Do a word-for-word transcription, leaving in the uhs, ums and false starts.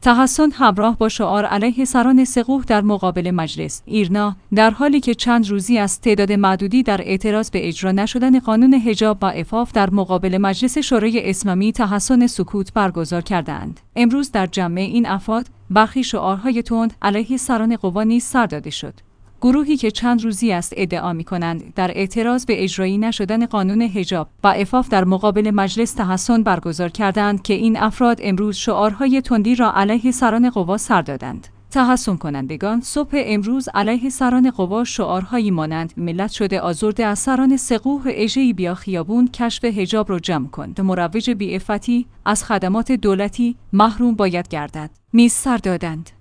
تحسن همراه با شعار علیه سران ثقوح در مقابل مجلس. ایرنا در حالی که چند روزی از تعداد معدودی در اعتراض به اجرا نشدن قانون حجاب و عفاف در مقابل مجلس شورای اسلامی تحسن سکوت برگزار کردند. امروز در جمع این افراد برخی شعارهای تند علیه سران قوا نیز سر داده شد. گروهی که چند روزی است ادعا می‌کنند در اعتراض به اجرایی نشدن قانون حجاب و عفاف در مقابل مجلس تحسن برگزار کردند که این افراد امروز شعارهای تندی را علیه سران قوا سر دادند. تحسن کنندگان صبح امروز علیه سران قوا شعارهایی مانند ملت شده آزرده از سران ثقوح اژه‌ای بیا خیابون کشف حجاب رو جمع کن، مروج بی‌عفتی از خدمات دولتی محروم باید گردد نیز سر دادند.